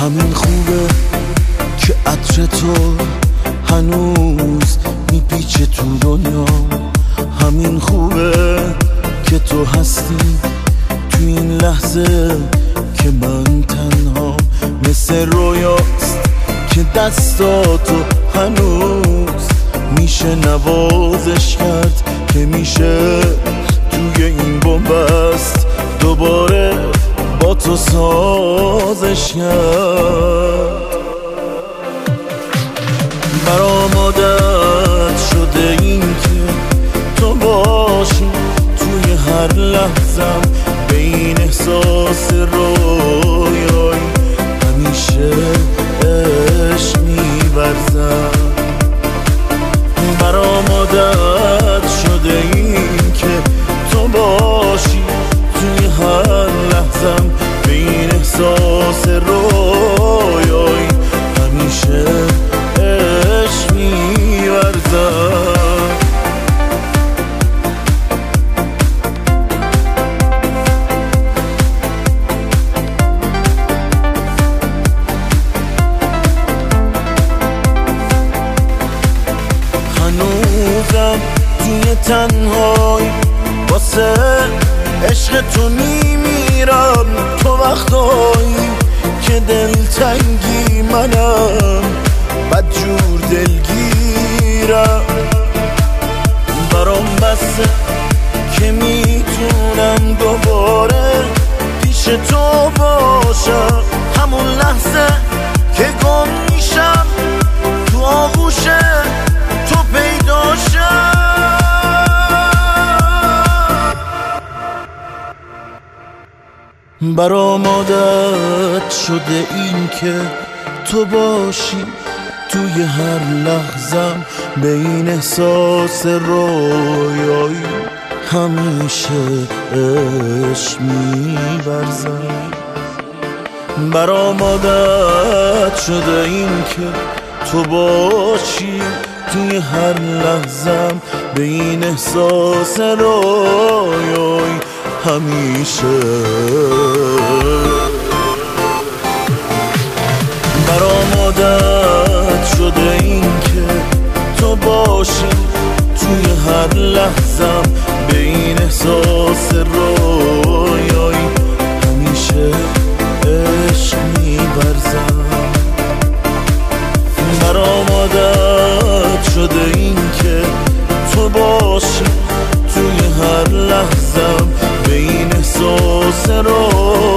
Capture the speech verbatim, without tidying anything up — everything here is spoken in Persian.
همین خوبه که عطر تو هنوز میپیچه تو دنیا، همین خوبه که تو هستی تو این لحظه که من تنها، مثل رویاست که دستاتو هنوز میشه نوازش کرد، که میشه توی این بنبست دوباره با تو سازش کرد. برام عادت شده این که تو باشی توی هر لحظم، به این احساس رویایی همیشه عشق می‌ورزم. برام عادت شده این که تو باشی توی هر لحظم، به این احساس رویایی همیشه عشق می‌ورزم. هنوزم توی تنهایی واسه عشق تو میمیرم، تو وقتایی که دلتنگی منم بدجور دلگیرم. برام بسه که میتونم دوباره پیش تو باشم، همون لحظه که گم میشم تو آغوش تو پیدا شم. برام عادت شده این که تو باشی توی هر لحظم، به این احساس رویایی همیشه عشق می‌ورزم. برام عادت شده این که تو باشی توی هر لحظم، به این احساس رویایی همیشه. برام عادت شده این که تو باشی توی هر لحظم، به این احساس رویایی همیشه عشق می‌ورزم. برام عادت شده این که تو باشی توی هر لحظم، به این احساس رو